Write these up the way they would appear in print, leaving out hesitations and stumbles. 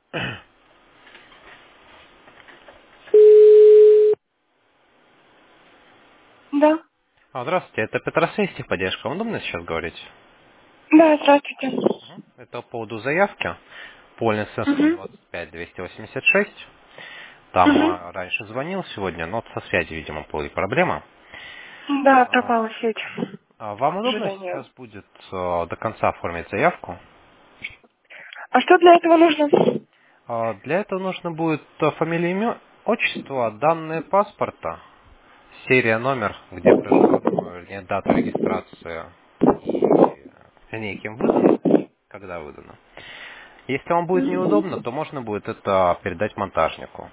Да. Здравствуйте, это Петросей, техподдержка. Вам удобно сейчас говорить? Да, здравствуйте. Это по поводу заявки по ЛСС Угу. 125-286. Там Угу. раньше звонил сегодня, но вот со связью, видимо, были проблемы. Да, А, пропала сеть. Вам К удобно сожалению. сейчас будет до конца оформить заявку? А что для этого нужно? Для этого нужно будет фамилия, имя, отчество, данные паспорта, серия, номер, где проживает, ну, вернее, дата регистрации и вернее, кем выдано, когда выдано. Если вам будет неудобно, то можно будет это передать монтажнику.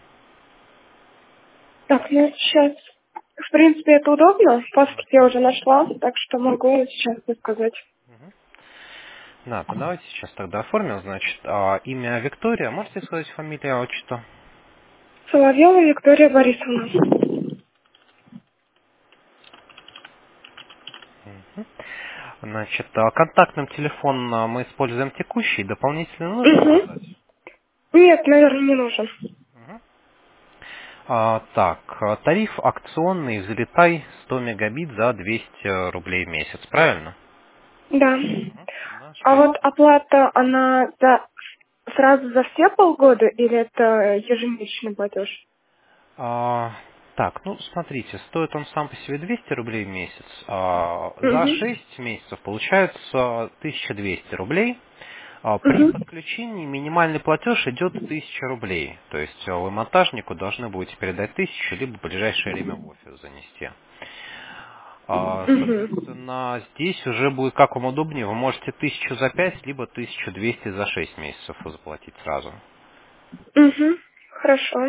Так, ну сейчас. В принципе, это удобно. Паспорт я уже нашла, так что могу сейчас сказать. Да, то давайте сейчас тогда оформим. Значит, имя Виктория. Можете сказать фамилия, отчество? Соловьева Виктория Борисовна. Значит, контактным телефон мы используем текущий, дополнительно нужно указать. Угу. Нет, наверное, не нужен. Так, тариф акционный «Взлетай» 100 мегабит за 200 рублей в месяц, правильно? Да. На А 6. вот оплата, она сразу за все полгода или это ежемесячный платеж? Так, ну смотрите, стоит он сам по себе 200 рублей в месяц. За Угу. 6 месяцев получается 1200 рублей. При Угу. подключении минимальный платеж идет 1000 рублей. То есть вы монтажнику должны будете передать 1000, либо в ближайшее время в офис занести. Угу. Соответственно, здесь уже будет как вам удобнее. Вы можете 1000 за 5, либо 1200 за 6 месяцев заплатить сразу. Угу. Хорошо.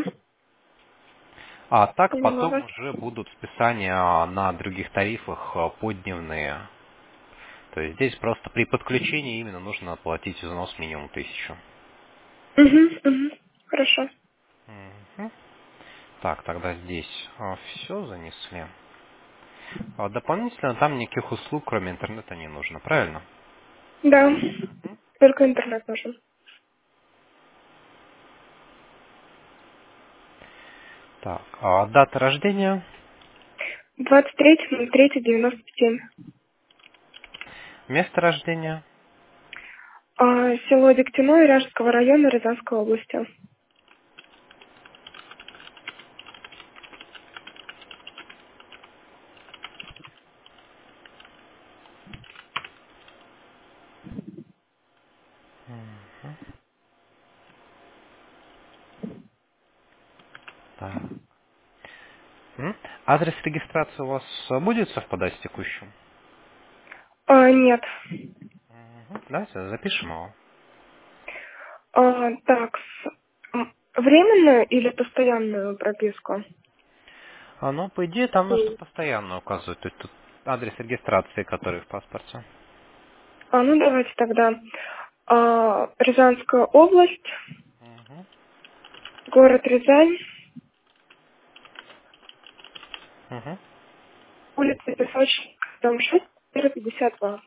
А так Поняла потом вас. уже будут списания на других тарифах подневные. То есть здесь просто при подключении именно нужно оплатить взнос минимум 1000. Угу. Угу. Хорошо. Мгм. Так, тогда здесь все занесли. Дополнительно там никаких услуг, кроме интернета, не нужно, правильно? Да. Только интернет нужен. Так, дата рождения, 23.03.97. место рождения. Село Дегтяное Ряжского района Рязанской области. Так. Адрес регистрации у вас будет совпадать с текущим? Нет. Давайте запишем его. Так, временную или постоянную прописку? Ну, по идее, там нужно постоянно указывать. То есть тут адрес регистрации, который в паспорте. Ну давайте тогда. Рязанская область, Мгм. город Рязань, Мгм. улица Песочная, дом 6, 52.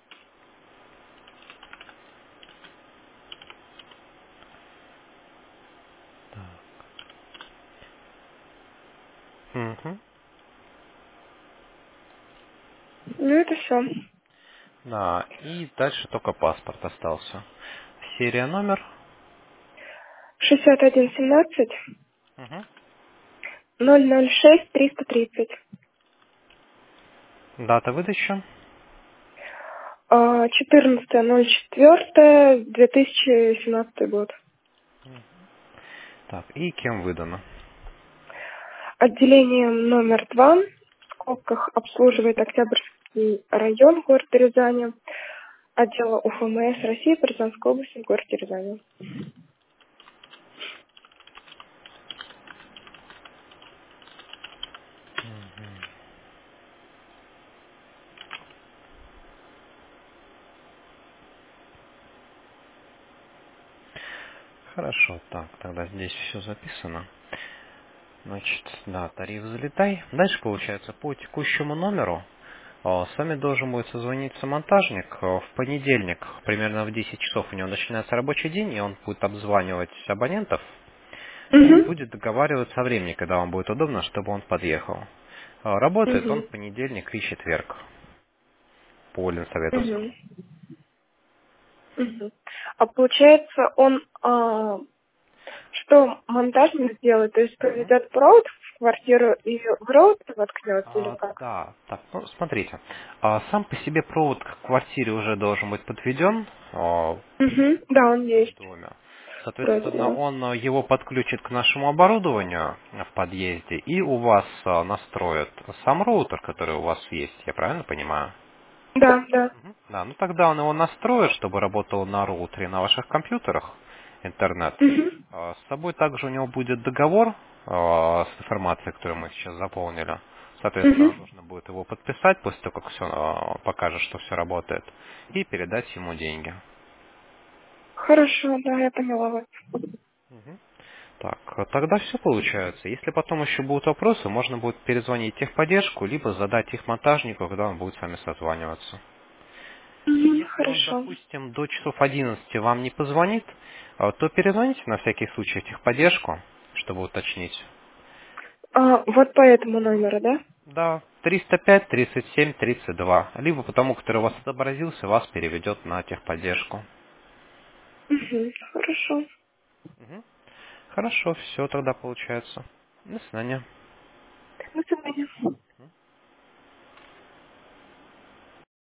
Мгм. Ну это все. Да, и дальше только паспорт остался. Серия, номер, 6117 Мгм. 006 330. Дата выдачи. 14.04.2017 год. Так, и кем выдано. Отделение номер 2 в скобках обслуживает Октябрьский район города Рязани, отдела УФМС России по Рязанской области в городе Рязани. Хорошо, так, тогда здесь все записано. Значит, да, тариф залетай. Дальше получается по текущему номеру С вами должен будет созвониться монтажник в понедельник, примерно в 10 часов у него начинается рабочий день, и он будет обзванивать абонентов и Угу. будет договариваться о времени, когда вам будет удобно, чтобы он подъехал. Работает он Угу. в понедельник и четверг по Ленсоветовску. Угу. Угу. А получается, что монтажник сделает? То есть проведет провод в квартиру и в роутер воткнет или как? Да, так, ну смотрите, сам по себе провод к квартире уже должен быть подведен Угу. Да, он в есть. доме. Вроде, Соответственно, да. он его подключит к нашему оборудованию в подъезде и у вас настроит сам роутер, который у вас есть, я правильно понимаю? Да, да. Мгм. Да, ну тогда он его настроит, чтобы работал на роутере на ваших компьютерах, интернет. Угу. С собой также у него будет договор с информацией, которую мы сейчас заполнили. Угу. Соответственно, нужно будет его подписать после того, как все покажет, что все работает, и передать ему деньги. Хорошо, да, я поняла вас. Мгм. Так, тогда все получается. Если потом еще будут вопросы, можно будет перезвонить в техподдержку, либо задать их монтажнику, когда он будет с вами созваниваться. Угу. Если он, Хорошо. допустим, до часов 11 вам не позвонит, то перезвоните на всякий случай в техподдержку, чтобы уточнить. Вот по этому номеру, да? Да, 305 37 32. Либо по тому, который у вас отобразился, вас переведет на техподдержку. Угу. Хорошо. Мгм. Хорошо, все тогда получается. До свидания. До свидания.